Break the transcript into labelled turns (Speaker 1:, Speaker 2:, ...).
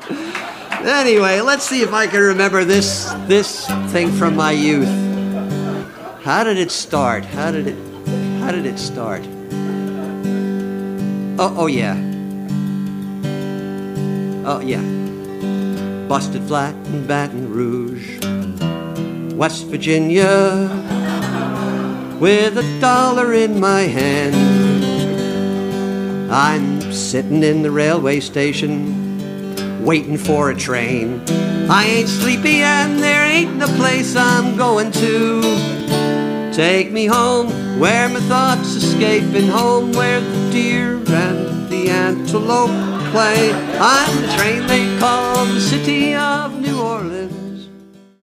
Speaker 1: Anyway, let's see if I can remember this thing from my youth. How did it start? How did it start? Oh yeah. Oh yeah. Busted flat in Baton Rouge, West Virginia, with $1 in my hand. I'm sitting in the railway station, waiting for a train. I ain't sleepy and there ain't no place I'm going to. Take me home where my thoughts escaping, home where the deer and the antelope play. I'm the train they call the city of New Orleans.